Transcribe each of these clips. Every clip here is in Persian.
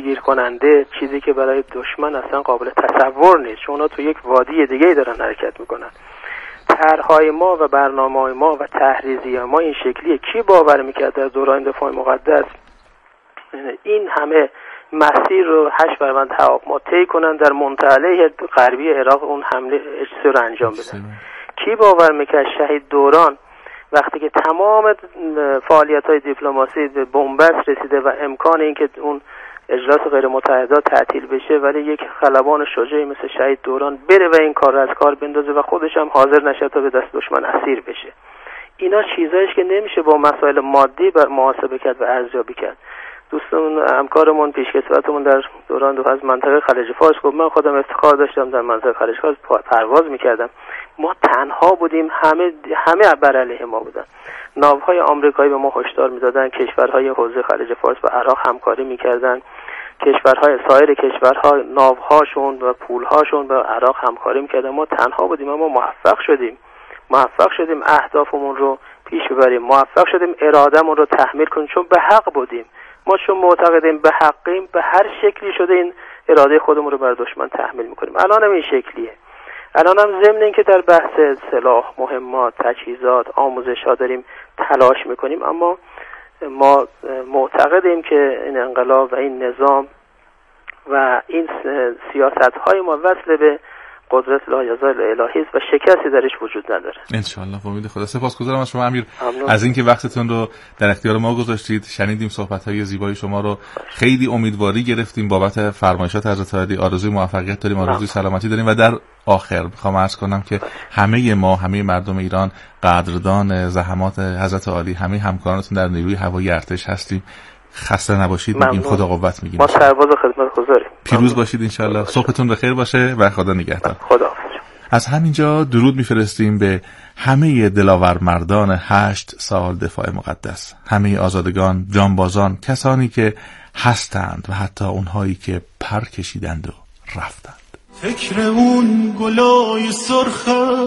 جلوگیر کننده، چیزی که برای دشمن اصلا قابل تصور نیست، چون اونا تو یک وادی دیگه دارن حرکت میکنن. طرحهای ما و برنامه‌های ما و تحریزی ما این شکلیه. کی باور میکرد در دوران دفاع مقدس این همه مسیر رو 8 برابر هواپیما طی کنن در منطقه غربی عراق اون حمله اجتماعی رو انجام بدن؟ کی باور میکرد شهید دوران وقتی که تمام فعالیت‌های دیپلماسی به بنبست رسیده و امکان این که اون اجلاس غیر متحدات تعطیل بشه، ولی یک خلبان شجاعی مثل شهید دوران بره و این کار رو از کار بندازه و خودش هم حاضر نشه تا به دست دشمن اسیر بشه. اینا چیزاییه که نمیشه با مسائل مادی بر محاسبه کرد و ارزیابی کرد. دوستمون همکارمون پیشکسوتمون در دوران دو از منطقه خلیج فارس گفت من خودم افتخار داشتم در منطقه خلیج فارس پرواز میکردم، ما تنها بودیم، همه بر علیه ما بودن. ناوهای آمریکایی به ما هشدار میدادن، کشورهای حوزه خلیج فارس با عراق همکاری میکردن، کشورهای سایر کشورها ناوهاشون و پولهاشون با عراق همکاری میکردن. ما تنها بودیم اما موفق شدیم اهدافمون رو پیش ببریم، موفق شدیم ارادهمون رو تحمیل کنیم، چون به حق بودیم. ما چون معتقدیم به حقیم، به هر شکلی شده این اراده خودمون رو بر دشمن تحمیل میکنیم. الان هم این شکلیه. الان هم ضمن این که در بحث سلاح، مهمات، تجهیزات، آموزش ها داریم تلاش میکنیم، اما ما معتقدیم که این انقلاب و این نظام و این سیاست های ما وصل به قدرت لا یزال الهی است و شکستی درش وجود نداره. ان شاء الله. با امید خدا. سپاسگزارم از شما امیر از اینکه وقتتون رو در اختیار ما گذاشتید. شنیدیم صحبت‌های زیبای شما رو، خیلی امیدواری گرفتیم بابت فرمایشات حضرت عالی. آرزوی موفقیت داریم، آرزوی سلامتی داریم و در آخر میخوام عرض کنم که همه مردم ایران قدردان زحمات حضرت عالی، همه همکارانتون در نیروی هوایی ارتش هستیم. خسته نباشید، میگیم خدا قوت میگیم. ما سرباز خدمت گذاریم. پیروز باشید ان شاء الله. صبحتون بخیر باشه و خدا نگهدار. خدا. از همینجا درود میفرستیم به همه دلاور مردان 8 سال دفاع مقدس، همه آزادگان، جانبازان، کسانی که هستند و حتی اونهایی که پر کشیدند و رفتند. فکر اون گلای سرخه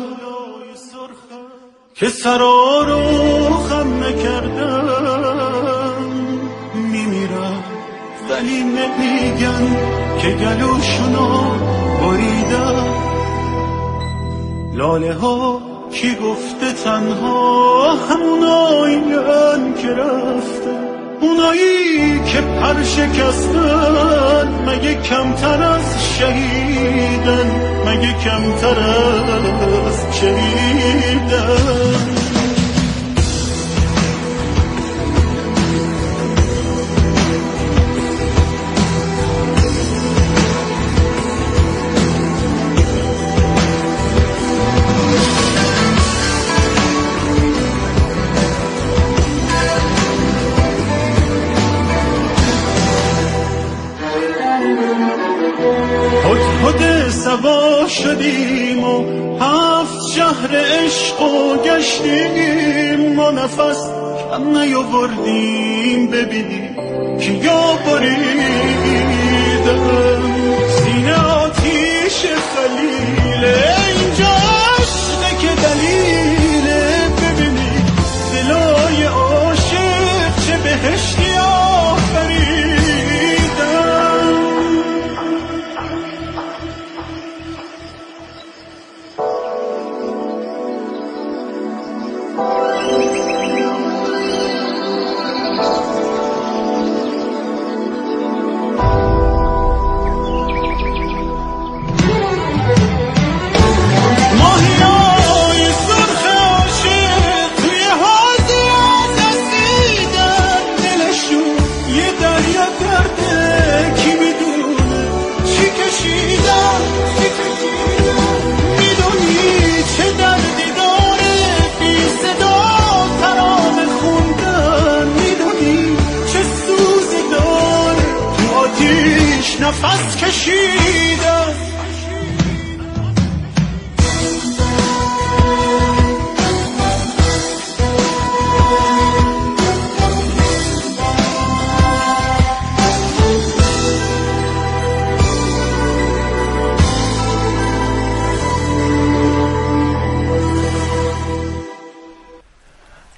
که سرا رو خم نکردن میمیرن، ولی نمیگن که گلوشونو بریدن. لاله ها کی گفته تنها همونایین که رفتن، اونایی که پر شکستن مگه کمتر از شهیدن، مگه کمتر از شهیدن. سوا شدیم و 7 شهر عشق و گشتیم، ما نفس کم نیاوردیم ببینیم که یا بریدن. سینه آتیش خلیله، اینجا عشقه که دلیله، ببینیم دلای عاشق چه بهشتی آفریدن. نفس کشیدم.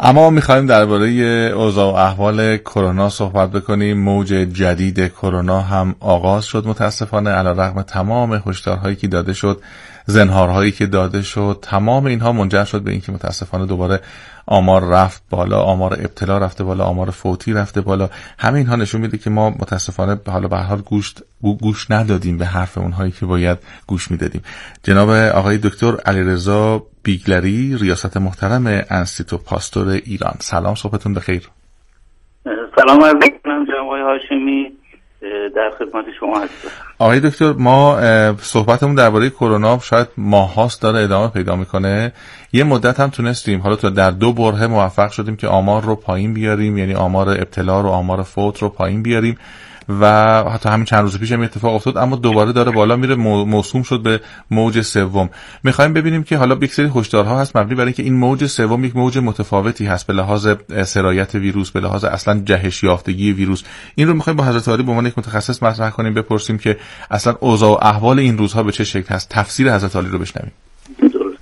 اما میخوایم درباره اوضاع و احوال کرونا صحبت بکنیم. موج جدید کرونا هم آغاز شد متاسفانه، علیرغم تمام هشدارهایی که داده شد، زنهارهایی که داده شد، تمام اینها منجر شد به اینکه متاسفانه دوباره آمار رفت بالا، آمار ابتلا رفته بالا، آمار فوتی رفته بالا. همه اینها نشون میده که ما متاسفانه حالا به هر حال گوش ندادیم به حرف اونهایی که باید گوش میدادیم. جناب آقای دکتر علیرضا بیگلری، ریاست محترم انستیتو پاستور ایران، سلام، صبحتون بخیر. سلام عرض می‌کنم جناب آقای هاشمی، در خدمت شما هستم. آقای دکتر، ما صحبتمون درباره کرونا شاید ماهاست داره ادامه پیدا میکنه. یه مدت هم تونستیم حالا تو در 2 برهه موفق شدیم که آمار رو پایین بیاریم، یعنی آمار ابتلا رو، آمار فوت رو پایین بیاریم و حتی همین چند روز پیش هم اتفاق افتاد، اما دوباره داره بالا میره، موسوم شد به موج سوم. میخوایم ببینیم که حالا یک سری هشدارها هست مبنی بر اینکه این موج سوم یک موج متفاوتی هست به لحاظ سرایت ویروس، به لحاظ اصلا جهش یافتگی ویروس. این رو میخوایم با حضرت عالی به عنوان یک متخصص مطرح کنیم، بپرسیم که اصلا اوضاع و احوال این روزها به چه شکل هست. تفسیر حضرت عالی رو بشنویم. درست.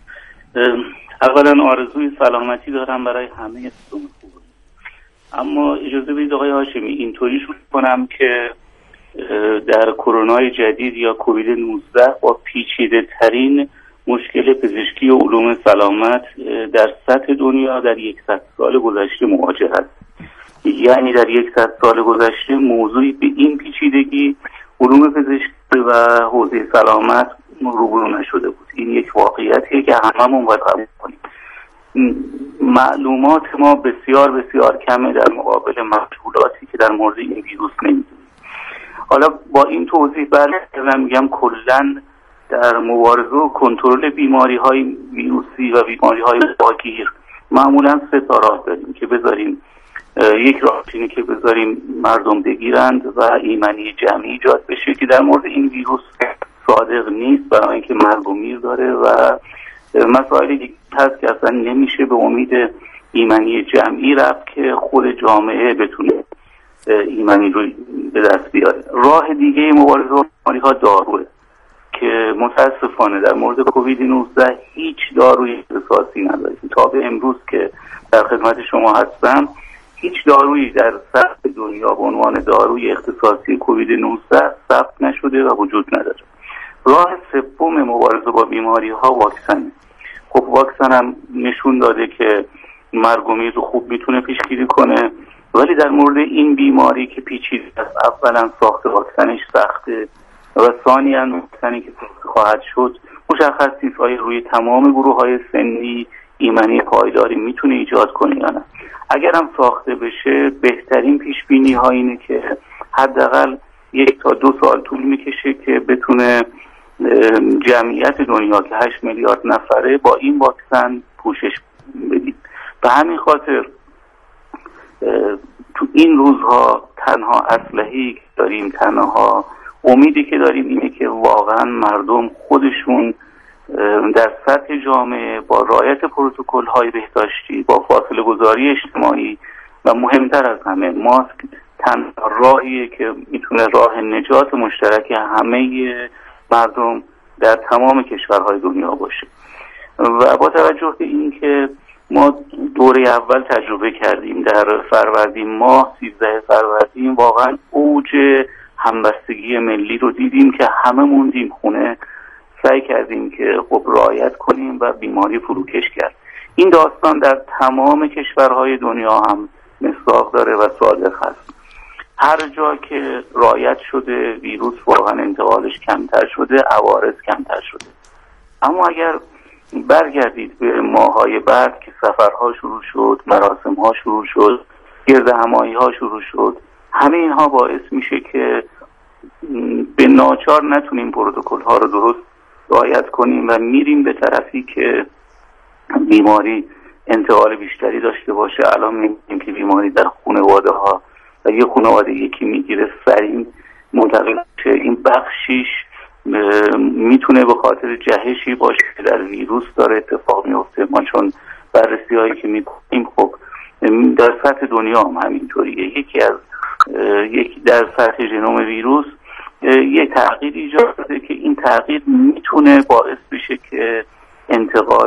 اولا آرزوی سلامتی دارم برای همه دوستان. اما اجازه بدید آقای هاشمی اینطوری شروع کنم که در کرونای جدید یا کووید 19 با پیچیده ترین مشکل پزشکی و علوم سلامت در سطح دنیا در 100 سال گذشته مواجه است. یعنی در 100 سال گذشته موضوعی به این پیچیدگی علوم پزشکی و حوزه سلامت روبرو نشده بود. این یک واقعیتیه که هممون باید قبول کنیم. معلومات ما بسیار بسیار کمه در مقابل مشغولاتی که در مورد این ویروس نمیدونیم. حالا با این توضیح برمی‌گردم میگم کلاً در مبارزه و کنترل بیماری‌های ویروسی و بیماری‌های واگیر معمولاً 3 تا راه داریم که بذاریم. یک راه اینه که بذاریم مردم بگیرند و ایمنی جمعی ایجاد بشه که در مورد این ویروس صادق نیست، برای اینکه مرگ و میر داره و مسائل دیگه هست که اصلا نمیشه به امید ایمنی جمعی رفت که خود جامعه بتونه ایمنی رو به دست بیاره. راه دیگه مبارزه با بیماری‌ها داروه که متاسفانه در مورد کووید 19 هیچ داروی اختصاصی نداریم. تا به امروز که در خدمت شما هستم هیچ دارویی در سطح دنیا به عنوان داروی اختصاصی کووید 19 ثبت نشده و وجود نداره. راه سوم مبارزه با بیماری‌ها واکسن. خب واکسن هم نشون داده که مرگ و میر رو خوب میتونه پیشگیری کنه، ولی در مورد این بیماری که پیچیده است، اولا ساخت واکسنش سخته و ثانیاً واکسنی که خواهد شد مشخص نیست آیا روی تمام گروه‌های سنی ایمنی پایداری میتونه ایجاد کنه یا نه. اگر هم ساخته بشه بهترین پیش‌بینی‌ها اینه که حداقل 1 تا 2 سال طول میکشه که بتونه جمعیت دنیا که 8 میلیارد نفره با این واکسن پوشش بدیم. به همین خاطر تو این روزها تنها اسلحه‌ای که داریم، تنها امیدی که داریم اینه که واقعا مردم خودشون در سطح جامعه با رعایت پروتکل‌های بهداشتی، با فاصله گذاری اجتماعی و مهمتر از همه ماسک تنها راهیه که میتونه راه نجات مشترک همه مردم در تمام کشورهای دنیا باشه. و با توجه به این که ما دوره اول تجربه کردیم در فروردین ماه، 13 فروردین واقعا اوج همبستگی ملی رو دیدیم که همه موندیم خونه، سعی کردیم که خب رعایت کنیم و بیماری فروکش کرد. این داستان در تمام کشورهای دنیا هم مصداق داره و صادق هست. هر جا که رعایت شده ویروس واقعا انتقالش کمتر شده، عوارض کمتر شده. اما اگر برگردید به ماه‌های بعد که سفرها شروع شد، مراسم‌ها شروع شد، گردهمایی‌ها شروع شد، همه اینها باعث میشه که به ناچار نتونیم پروتکل‌ها رو درست رعایت کنیم و میریم به طرفی که بیماری انتقال بیشتری داشته باشه. الان می‌بینیم که بیماری در خانواده‌ها و یه خانواده یکی میگیره سریع منتقل شه. این بخشیش میتونه به خاطر جهشی باشه که در ویروس داره اتفاق میفته. ما چون بررسی هایی که میکنیم خب در سطح دنیا هم همینطوریه. یکی در سطح ژنوم ویروس یه تغییر ایجاد شده که این تغییر میتونه باعث بشه که انتقال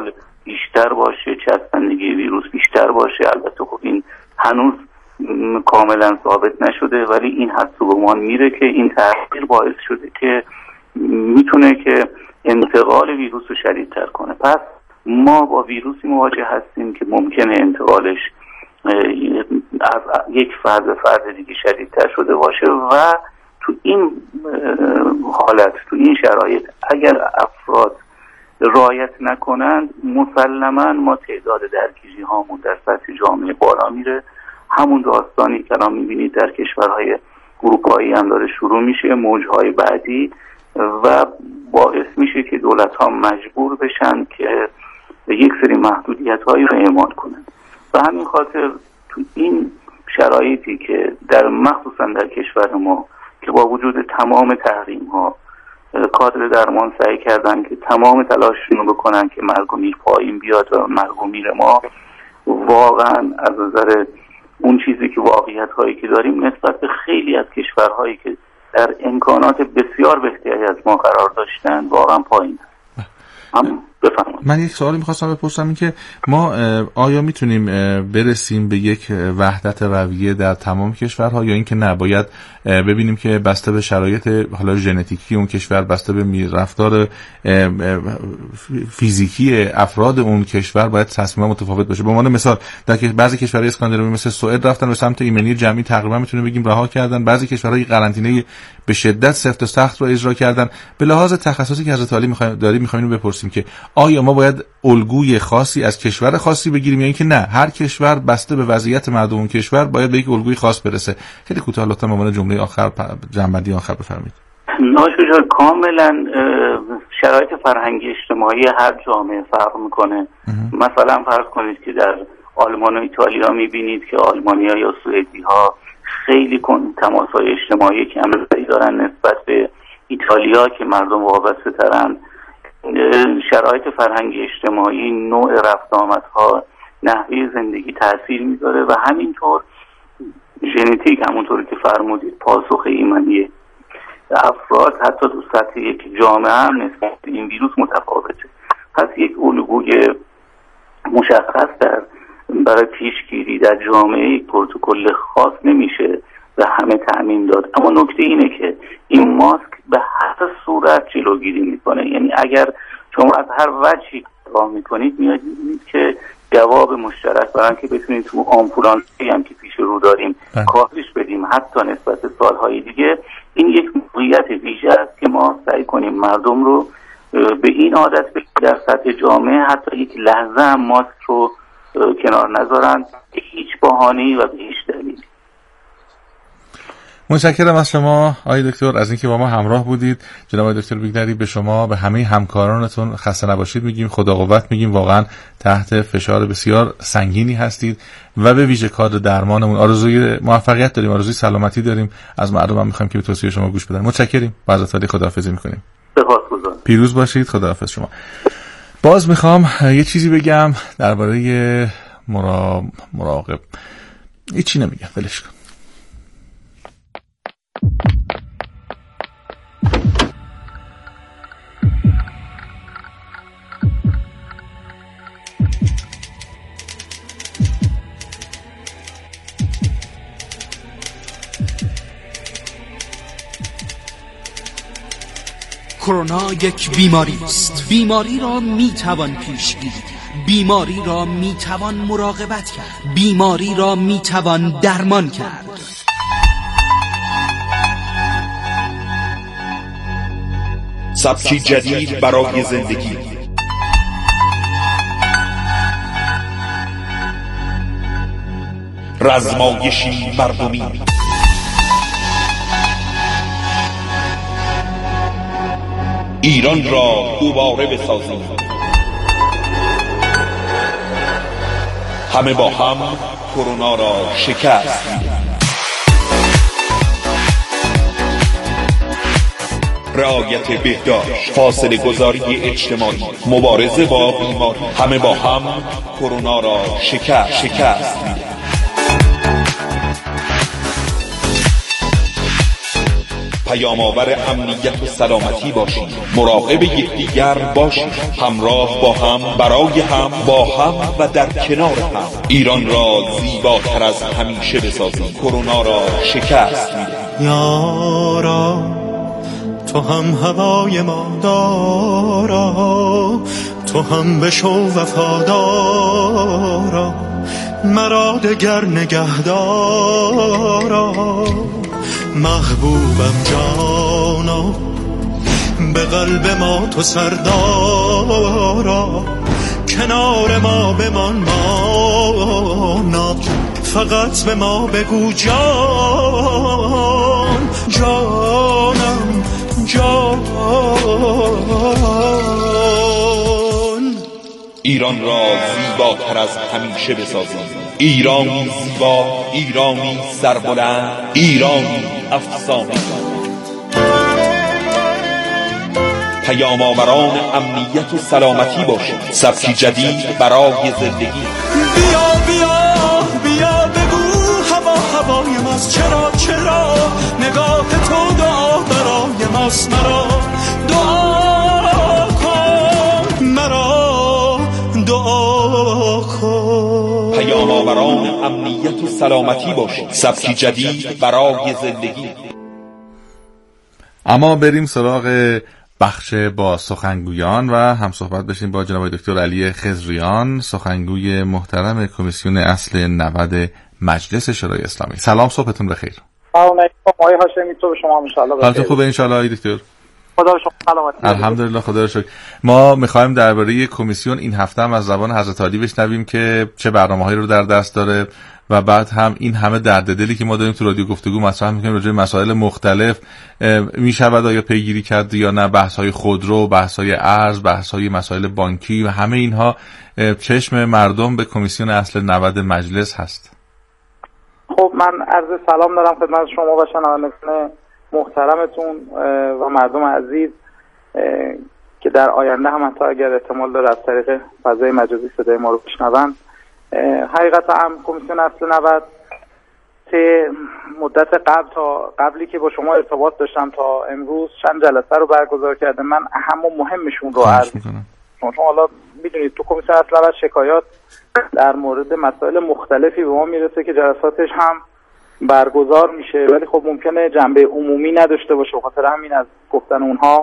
بیشتر باشه، چسبندگی ویروس بیشتر باشه. البته خب این هنوز کاملا ثابت نشده، ولی این حدس و گمان میره که این تغییر باعث شده که میتونه که انتقال ویروس رو شدیدتر کنه. پس ما با ویروسی مواجه هستیم که ممکنه انتقالش از یک فرد دیگه شدیدتر شده باشه و تو این حالت، تو این شرایط اگر افراد رعایت نکنند، مسلما ما تعداد درگیری هامون در سطح جامعه بالا میره. همون داستانی که الان میبینید در کشورهای اروپایی هم داره شروع میشه، موجهای بعدی، و باعث میشه که دولت ها مجبور بشن که یک سری محدودیت هایی رو اعمال کنند. و همین خاطر تو این شرایطی که در مخصوصا در کشور ما که با وجود تمام تحریم ها کادر درمان سعی کردن که تمام تلاششون رو بکنن که مرگ و میر پایین بیاد و مرگ و میر ما واقعا از نظر اون چیزی که واقعیت هایی که داریم نسبت به خیلی از کشورهایی که در امکانات بسیار بهتری از ما قرار داشتن واقعا پایین. من یک سوالی میخواستم بپرسم، این که ما آیا میتونیم برسیم به یک وحدت رویه در تمام کشورها، یا اینکه نه باید ببینیم که بسته به شرایط حالا ژنتیکی اون کشور، بسته به رفتار فیزیکی افراد اون کشور باید تصمیم متفاوت باشه؟ به عنوان مثال در بعضی کشورهای اسکاندیناوی مثل سوئد رفتن به سمت ایمنی جمعی، تقریبا میتونیم بگیم رها کردن. بعضی کشورهای قرنطینه به شدت سفت و سخت رو اجرا کردن. به لحاظ تخصصی که حضرت عالی میخوایم بپرسیم که آیا ما باید الگوی خاصی از کشور خاصی بگیریم، یا اینکه نه هر کشور بسته به وضعیت مردم اون کشور باید به یک الگوی خاص برسه؟ خیلی کوتاه لطفاً به عنوان جمله آخر، جنبندی آخر بفرمایید. ناشجار کاملا شرایط فرهنگی اجتماعی هر جامعه فرق میکنه. مثلا فرض کنید که در آلمان و ایتالیا میبینید که آلمانی‌ها یا سوئدی‌ها خیلی تماس‌های اجتماعی کمتری دارن نسبت به ایتالیا که مردم وابسته ترن. شرایط فرهنگی اجتماعی، نوع رفت آمدها، نحوه زندگی تاثیر میذاره و همینطور ژنتیک، همونطوری که فرمودید، پاسخ ایمنی افراد حتی تو سطح یک جامعه هم نسبت به این ویروس متفاوته. پس یک الگوی مشخص برای پیشگیری در جامعه یک پروتکل خاص نمیشه و همه تأمین داد. اما نکته اینه که این ماسک به هر صورت جلوگیری میکنه. یعنی اگر شما از هر وجهی نگاه میکنید میاد که جواب مشترک برای که بتونید تو آمبولانسی هم که پیش رو داریم کاهش بدیم حتی نسبت به سالهای دیگه، این یک موقعیت ویژه است که ما سعی کنیم مردم رو به این عادت در سطح جامعه حتی یک لحظه هم ماسک رو کنار نذارن به هیچ بهانه‌ای و به هیچ دلیلی. متشکرم از شما آقای دکتر از اینکه با ما همراه بودید. جناب آقای دکتر بیگنری، به شما به همه همکارانتون خسته نباشید میگیم، خدا قوت میگیم. واقعا تحت فشار بسیار سنگینی هستید و به ویژه کادر درمانمون آرزوی موفقیت داریم، آرزوی سلامتی داریم. از مردم هم میخوایم که به توصیه شما گوش بدن. متشکریم. با حضرت علی خداحافظی میکنیم. سپاسگزارم. پیروز باشید. خداحافظ شما. باز میخوام یه چیزی بگم درباره مراقب. هیچی نمیگم، ولش کن. کرونا یک بیماری است. بیماری را میتوان پیش گیری، بیماری را میتوان مراقبت کرد، بیماری را میتوان درمان کرد. سبکی جدید برای زندگی، رزمایشی مردمی، ایران را دوباره بسازیم. همه با هم کرونا را شکست میدیم. رعایت بهداشت، فاصله گذاری اجتماعی، مبارزه با بیماری، همه با هم کرونا را شکست میدیم. پیام‌آور امنیت و سلامتی باشیم. مراقب یکدیگر باشیم. همراه با هم، برای هم، با هم و در کنار هم. ایران را زیباتر از همیشه بسازیم. کرونا را شکست میدیم. یارا تو هم هوای ما دارا، تو هم بشو وفادارا، مرا دگر نگهدارا. محبوبم جانا، به قلب ما تو سردارا، کنار ما بمان مانا، فقط به ما بگو جان، جانم جان. ایران را زیباتر از همیشه بسازیم. ایرانی زیبا، ایرانی سربلند، ایرانی افسانه. پیام‌آوران امنیت و سلامتی باشید. سبکی جدید برای زندگی. بیا بیا بیا بگو هوا هوای ماست. چرا چرا نگاه تو دعا برای ماست. مرا دعا کن، مرا دعا کن. پیام‌آوران امنیت و سلامتی باشید. سبکی جدید برای زندگی. اما بریم سراغ بخش با سخنگویان و هم صحبت بشیم با جناب دکتر علی خضریان، سخنگوی محترم کمیسیون اصل 90 مجلس شورای اسلامی. سلام، صبحتون بخیر. سلام علیکم آقای هاشمی، تو شما ان شاء الله بخیر. حالتون خوبه ان شاء الله دکتر؟ خدا شما سلامتی. الحمدلله خدا رو شکر. ما می‌خوایم درباره کمیسیون این هفته هم از زبان حضرت علی بشنویم که چه برنامه‌هایی رو در دست داره و بعد هم این همه درد دلی که ما داریم تو رادیو گفتگو مطرح می‌کنیم راجع به مسائل مختلف میشود آیا پیگیری کرد یا نه، بحث‌های خودرو، بحث‌های ارز، بحث‌های مسائل بانکی و همه اینها چشم مردم به کمیسیون اصل 90 مجلس هست. خب من عرض سلام دارم خدمت شما و شنوندگان محترمتون و مردم عزیز که در آینده هم حتی اگر احتمال داره از طریق فضای مجازی صدای ما رو بشنون. حقیقتا هم کمیسیون اصل 90 مدت قبلی که با شما ارتباط داشتم تا امروز چند جلسه رو برگزار کرده. من اهم و مهمشون رو عرض میکنم. چون حالا میدونید تو کمیسیون اصل 90 شکایات در مورد مسائل مختلفی به ما میرسه که جلساتش هم برگزار میشه، ولی خب ممکنه جنبه عمومی نداشته باشه، بخاطر همین از گفتن اونها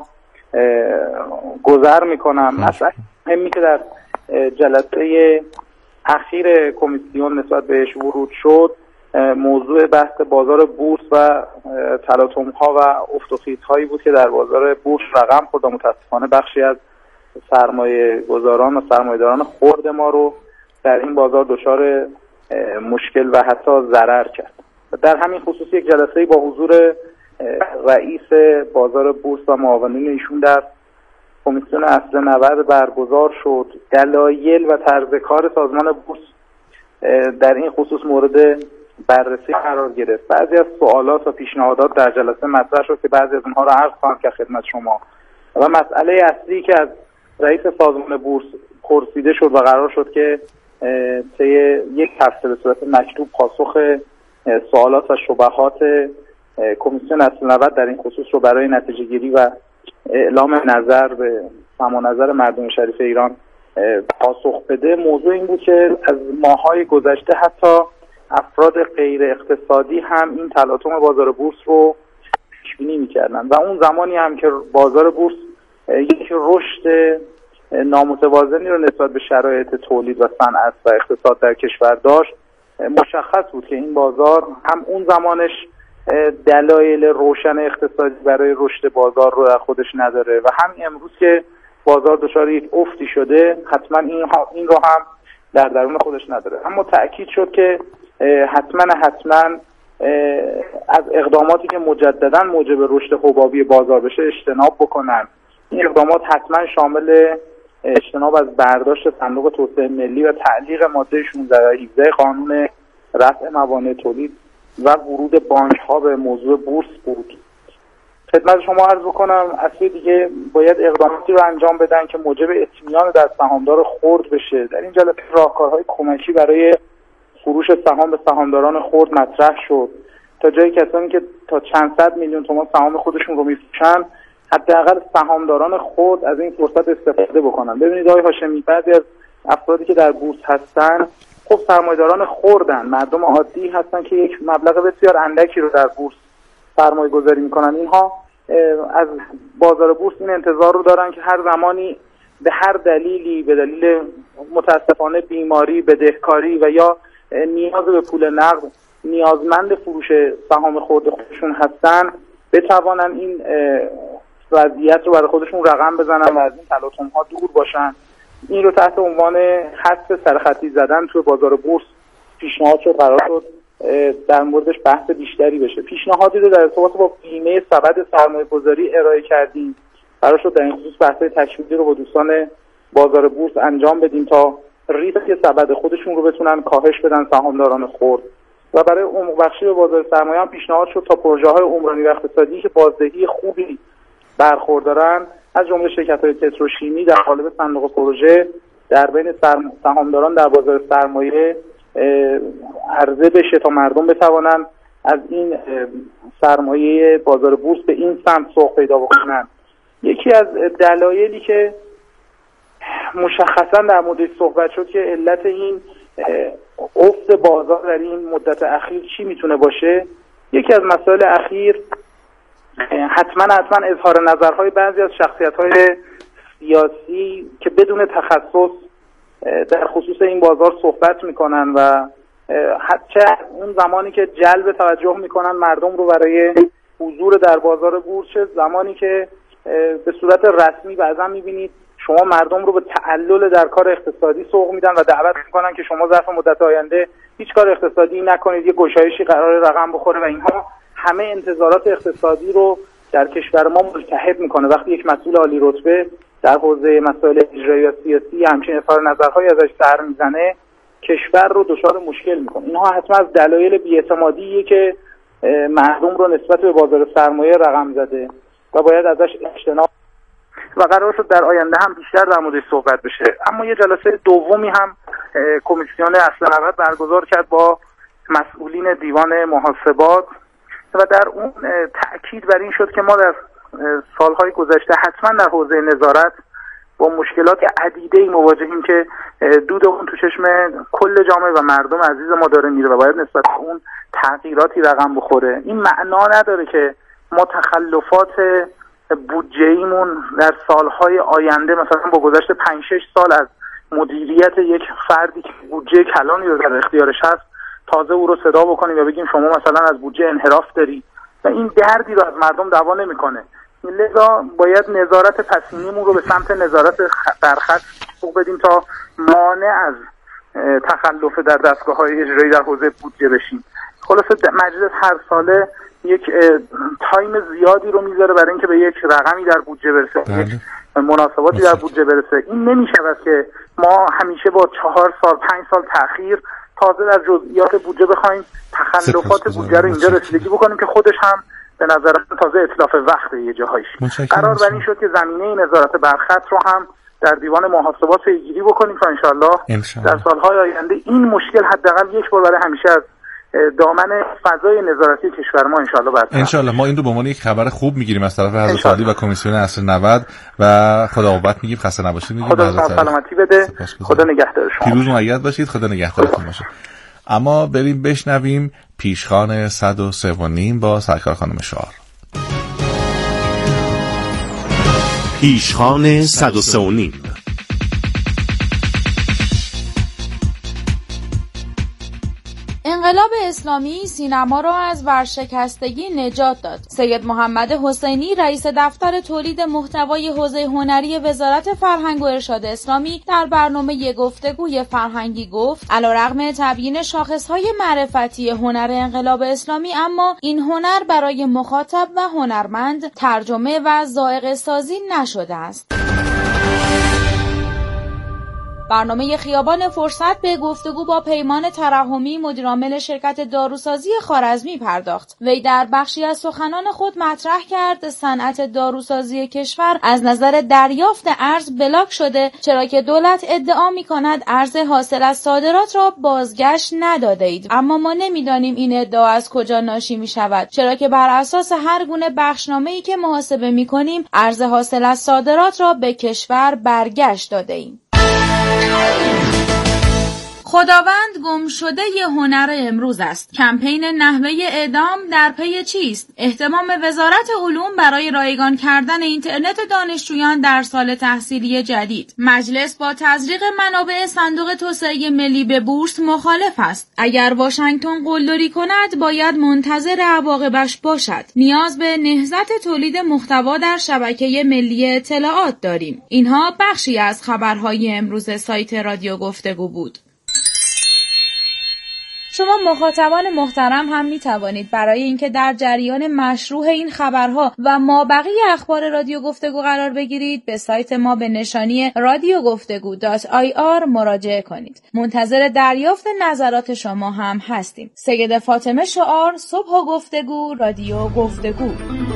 گذر میکنم. مثلا مهمی که در جلسه اخیر کمیسیون نسبت بهش ورود شد موضوع بحث بازار بورس و تلاطم‌ها و افت و خیزهایی بود که در بازار بورس رقم خورد و متاسفانه بخشی از سرمایه گذاران و سرمایه‌داران خرد ما رو در این بازار دچار مشکل و حتی ضرر کرد. در همین خصوص یک جلسه‌ای با حضور رئیس بازار بورس و معاونین ایشون در کمیسیون اصل 90 برگزار شد. دلایل و طرز کار سازمان بورس در این خصوص مورد بررسی قرار گرفت. بعضی از سوالات و پیشنهادات در جلسه مطرح شد که بعضی از اونها را عرض خواهم کرد خدمت شما. و مسئله اصلی که از رئیس سازمان بورس پرسیده شد و قرار شد که طی یک هفته به صورت مکتوب پاسخ سوالات و شبهات کمیسیون اصل 90 در این خصوص رو برای نتیجه گیری و اعلام نظر به سماع نظر مردم شریف ایران پاسخ بده. موضوع این بود که از ماه‌های گذشته حتی افراد غیر اقتصادی هم این تلاطم بازار بورس رو پیش بینی می‌کردن و اون زمانی هم که بازار بورس یک رشد نامتوازنی رو نسبت به شرایط تولید و صنعت و اقتصاد در کشور داشت، مشخص بود که این بازار هم اون زمانش دلایل روشن اقتصادی برای رشد بازار رو در خودش نداره و هم امروز که بازار دچار یک افتی شده حتما این رو هم در درون خودش نداره. اما تأکید شد که حتما از اقداماتی که مجددا موجب رشد حبابی بازار بشه اجتناب بکنن. این اقدامات حتما شامل اجتناب از برداشت صندوق توسعه ملی و تعلیق ماده 16 و 17 قانون رفع موانع تولید و ورود بانک ها به موضوع بورس بود. خدمت شما عرض بکنم اصلی دیگه باید اقداماتی رو انجام بدن که موجب اطمینان در سهامدار خرد بشه. در این جلسه راهکارهای کمکی برای فروش سهام به سهامداران خرد مطرح شد تا جایی کسانی که تا چند صد میلیون تومان سهام خودشون رو میفروشن، حداقل سهامداران خود از این فرصت استفاده بکنن. ببینید آقای هاشمی، بعضی از افرادی که در بورس هستن خب سرمایه‌داران خوردن، مردم عادی هستن که یک مبلغ بسیار اندکی رو در بورس سرمایه گذاری میکنن. اینها از بازار بورس این انتظار رو دارن که هر زمانی به هر دلیلی، به دلیل متاسفانه بیماری، بدهکاری و یا نیاز به پول نقد نیازمند فروش سهام خودشون هستن، بتوانن این وضعیت رو برای خودشون رقم بزنن و از این تلاطم ها دور باشن. این رو تحت عنوان حذف سرخطی زدن توی بازار بورس پیشنهاد شد، قرار شد در موردش بحث بیشتری بشه. پیشنهادی رو در ارتباط با بیمه سبد سرمایه‌گذاری ارائه کردیم، قرار شد در این خصوص بحث تکمیلی رو با دوستان بازار بورس انجام بدیم تا ریسک سبد خودشون رو بتونن کاهش بدن سهامداران خرد. و برای عمق بخشی به بازار سرمایه هم پیشنهاد شد تا پروژه‌های عمرانی و اقتصادی که بازدهی خوبی برخوردارن، از جمله شرکت‌های پتروشیمی در قالب صندوق پروژه در بین سهامداران در بازار سرمایه عرضه بشه تا مردم بتوانن از این سرمایه بازار بورس به این سمت سوق پیدا بکنن. یکی از دلایلی که مشخصا در موردش صحبت شد که علت این افت بازار در این مدت اخیر چی میتونه باشه، یکی از مسائل اخیر حتما اظهار نظرهای بعضی از شخصیت‌های سیاسی که بدون تخصص در خصوص این بازار صحبت میکنن و چه اون زمانی که جلب توجه میکنن مردم رو برای حضور در بازار بورس، چه زمانی که به صورت رسمی بعضا میبینید شما مردم رو به تعلل در کار اقتصادی سوق میدن و دعوت میکنن که شما ظرف مدت آینده هیچ کار اقتصادی نکنید، یه گشایشی قرار رقم بخوره و اینها همه انتظارات اقتصادی رو در کشور ما ملتهب میکنه. وقتی یک مسئول عالی رتبه در حوزه مسائل اجرایی و سیاسی همچین اظهار نظرهای ازش سر میزنه، کشور رو دچار مشکل میکنه. اینها حتما از دلایل بی‌اعتمادیه که مردم رو نسبت به بازار سرمایه رقم زده و باید ازش اجتناب و قرار شد در آینده هم بیشتر در موردش صحبت بشه. اما یه جلسه دومی هم کمیسیون اصل نقد برگزار کرد با مسئولین دیوان محاسبات و در اون تأکید بر این شد که ما در سالهای گذشته حتما در حوزه نظارت با مشکلات عدیده‌ای مواجهیم که دود اون تو چشم کل جامعه و مردم عزیز ما داره میره و باید نسبت به اون تغییراتی رقم بخوره. این معنا نداره که ما تخلفات بودجه‌ایمون در سالهای آینده مثلا با گذشت 5-6 سال از مدیریت یک فردی که بودجه کلانی رو در اختیارش هست تازه او رو صدا بکنیم و بگیم شما مثلا از بودجه انحراف داری و این دردی رو از مردم دوا نمی‌کنه. لذا باید نظارت پسینیمون رو به سمت نظارت برخط سوق بدیم تا مانع از تخلف در دستگاه‌های اجرایی در حوزه بودجه بشیم. خلاصه مجلس هر ساله یک تایم زیادی رو میذاره برای اینکه به یک رقمی در بودجه برسه، یک مناسباتی در بودجه برسه. این نمیشود که ما همیشه با 4 سال 5 سال تأخیر تازه در جزئیات بودجه بخوایم تخلفات بودجه رو اینجا رسیدگی بکنیم که خودش هم به نظر من تازه اتلاف وقت یه جاهایش. قرار بر این شد که زمینه نظارت برخط رو هم در دیوان محاسبات پیگیری بکنیم تا انشالله در سالهای آینده این مشکل حداقل یک بار برای همیشه از دامن فضای نظارتی کشور ما انشالله برطرف. انشالله ما این رو به عنوان یک خبر خوب میگیریم از طرف حضرت عالی و کمیسیون اصل 90 و خدا قوت میگیم. خسته نباشید میگیم. خدا سلامتی بده. خدا نگهدار شما. پیروز و مؤید باشید. خدا نگهدارتون باشه. اما بریم بشنویم پیشخوان 103.5 با سرکار خانم شعار. پیشخوان 103.5. انقلاب اسلامی سینما را از ورشکستگی نجات داد. سید محمد حسینی رئیس دفتر تولید محتوای حوزه هنری وزارت فرهنگ و ارشاد اسلامی در برنامه گفتگوی فرهنگی گفت علیرغم تبیین شاخصهای معرفتی هنر انقلاب اسلامی اما این هنر برای مخاطب و هنرمند ترجمه و ذائقه سازی نشده است. برنامه خیابان فرصت به گفتگو با پیمان ترحمی مدیرعامل شرکت داروسازی خوارزمی پرداخت. وی در بخشی از سخنان خود مطرح کرد صنعت داروسازی کشور از نظر دریافت ارز بلاک شده، چرا که دولت ادعا می‌کند ارز حاصل از صادرات را بازگشت نداده اید. اما ما نمی‌دانیم این ادعا از کجا ناشی می‌شود، چرا که بر اساس هر گونه بخشنامه‌ای که محاسبه می‌کنیم ارز حاصل از صادرات را به کشور برگشت داده ایم. خداوند گمشده ی هنر امروز است. کمپین نحوه اعدام در پی چیست؟ اهتمام وزارت علوم برای رایگان کردن اینترنت دانشجویان در سال تحصیلی جدید. مجلس با تزریق منابع صندوق توسعه ملی به بورس مخالف است. اگر واشنگتن قلدری کند باید منتظر عواقبش باشد. نیاز به نهضت تولید محتوا در شبکه ملی اطلاعات داریم. اینها بخشی از خبرهای امروز سایت رادیو گفتگو بود. شما مخاطبان محترم هم می توانید برای اینکه در جریان مشروع این خبرها و مابقی اخبار رادیو گفتگو قرار بگیرید به سایت ما به نشانی radiogoftego.ir مراجعه کنید. منتظر دریافت نظرات شما هم هستیم. سید فاطمه شعار، صبح و گفتگو، رادیو گفتگو.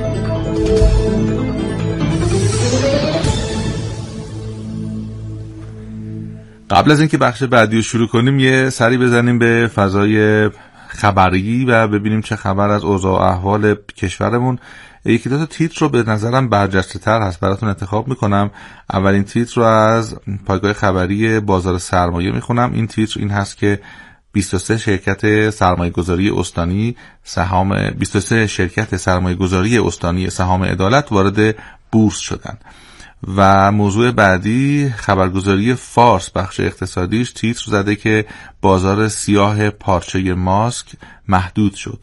قبل از اینکه بخش بعدی رو شروع کنیم یه سری بزنیم به فضای خبری و ببینیم چه خبر از اوضاع و احوال کشورمون. یکی دو تا تیتر رو به نظرم برجسته تر هست براتون انتخاب میکنم. اولین تیتر رو از پایگاه خبری بازار سرمایه میخونم. این تیتر این هست که 23 شرکت سرمایه‌گذاری استانی سهام عدالت وارد بورس شدند. و موضوع بعدی خبرگزاری فارس بخش اقتصادیش تیتر زده که بازار سیاه پارچه ماسک محدود شد.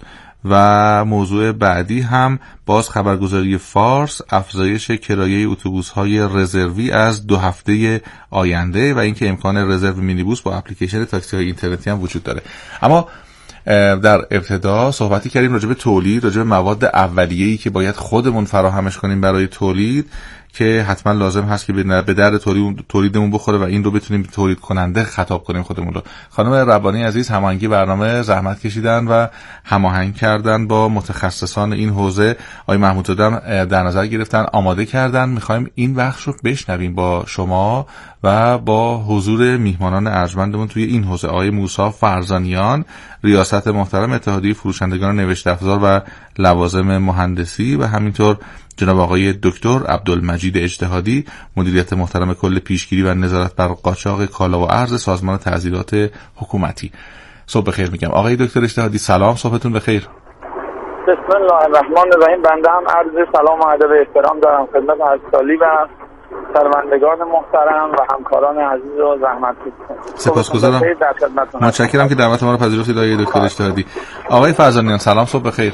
و موضوع بعدی هم باز خبرگزاری فارس افزایش کرایه اتوبوس‌های رزروی از 2 هفته آینده و اینکه امکان رزرو مینیبوس با اپلیکیشن تاکسی‌های اینترنتی هم وجود داره. اما در ابتدا صحبتی کردیم راجع به تولید، راجع به مواد اولیه‌ای که باید خودمون فراهمش کنیم برای تولید که حتما لازم هست که به در تولیدمون بخوره و این رو بتونیم تولید کننده خطاب کنیم خودمون رو. خانم ربانی عزیز هماهنگی برنامه زحمت کشیدن و هماهنگ کردن با متخصصان این حوزه. آقای محمودزاده در نظر گرفتن، آماده کردن. میخوایم این بخش رو بشنویم با شما و با حضور میهمانان ارجمندمون توی این حوزه. آقای موسی فرزانیان ریاست محترم اتحادیه فروشندگان نوشته افزار و لوازم مهندسی و همینطور جناب آقای دکتر عبدالمجید اجتهادی مدیریت محترم کل پیشگیری و نظارت بر قاچاق کالا و ارز سازمان تعزیرات حکومتی. صبح بخیر میگم. آقای دکتر اجتهادی سلام، صبحتون بخیر. بسم الله الرحمن الرحیم. بنده هم عرض سلام و ادب احترام دارم خدمت هستالی و شنوندگان محترم و همکاران عزیز و زحمتکش. سپاسگزارم. متشکرم که دعوت ما رو پذیرفتید آقای دکتر اجتهادی. آقای فرزانیان سلام، صبح بخیر.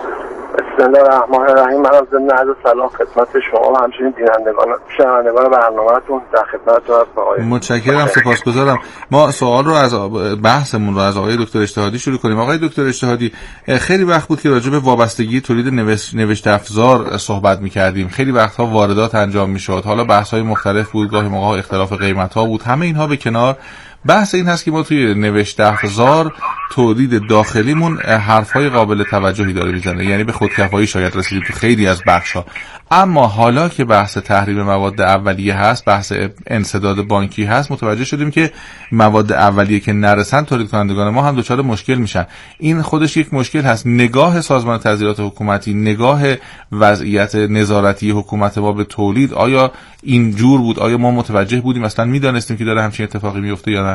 بسم الله الرحمن الرحیم. من از ضمن عرض سلام خدمت شما و همچنین شنوندگان برنامه‌تون در خدمتتون هستم آقای. متشکرم، سپاسگزارم. ما سوال رو از بحثمون رو از آقای دکتر اجتهادی شروع کنیم. آقای دکتر اجتهادی، خیلی وقت بود که راجع به وابستگی تولید نوشته افزار صحبت می‌کردیم. خیلی وقت‌ها واردات انجام می‌شد. حالا بحث‌های مختلف بود، گاهی موقع اختلاف قیمت‌ها بود. همه اینها به کنار، بحث این هست که ما توی نوشته افزار تولید داخلیمون حرفهای قابل توجهی داره میزنه، یعنی به خودکفایی شاید رسیدیم تو خیلی از بخش‌ها. اما حالا که بحث تحریم مواد اولیه هست، بحث انسداد بانکی هست، متوجه شدیم که مواد اولیه که نرسن تولید کنندگان ما هم دچار مشکل میشن. این خودش یک مشکل هست. نگاه سازمان تعزیرات حکومتی، نگاه وضعیت نظارتی حکومت ما به تولید آیا این جور بود؟ آیا ما متوجه بودیم، اصلا میدانستیم که داره همچین اتفاقی میفته یا نه؟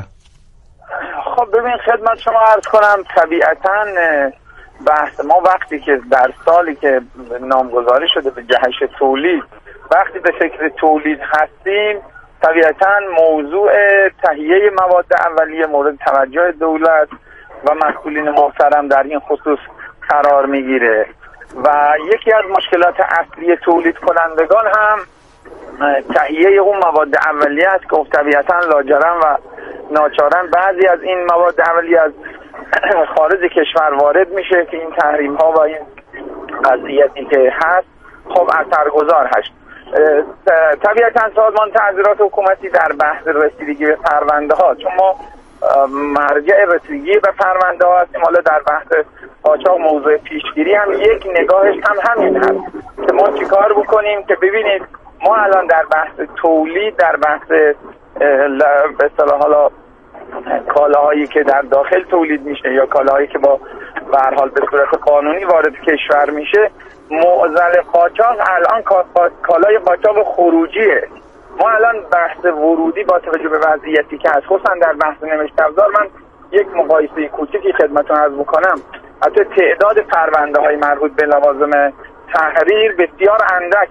خب ببین خدمت شما عرض کنم، طبیعتاً بحث ما وقتی که در سالی که نامگذاری شده به جهش تولید، وقتی به فکر تولید هستیم، طبیعتاً موضوع تهیه مواد اولیه مورد توجه دولت و مسئولین محترم در این خصوص قرار میگیره و یکی از مشکلات اصلی تولید کنندگان هم تهیه اون مواد اولیه است که طبیعتاً لاجرم و ناچارن بعضی از این مواد اولیه از خارج کشور وارد میشه که این تحریم ها و این قضیتی که هست خب اثرگذار هست. طبیعتاً سازمان تعذیرات حکومتی در بحث رسیدگی به پرونده ها، چون ما مرجع رسیدگی به پرونده ها هستیم، حالا در بحث قاچاق موضوع پیشگیری هم یک نگاهش هم همین هست که ما چیکار بکنیم که ببینید ما الان در بحث تولید، در بحث به اصطلاح حالا کالاهایی که در داخل تولید میشه یا کالاهایی که با به هر حال به صورت قانونی وارد کشور میشه، معضل قاچاق الان کالای قاچاق خروجیه. ما الان بحث ورودی با توجه به وضعیتی که هست، خصوصا در بحث نوشته افزار، من یک مقایسه کوچیکی خدمتتون عرض بکنم. حتی تعداد پرونده های مربوط به لوازم تحریر بسیار اندک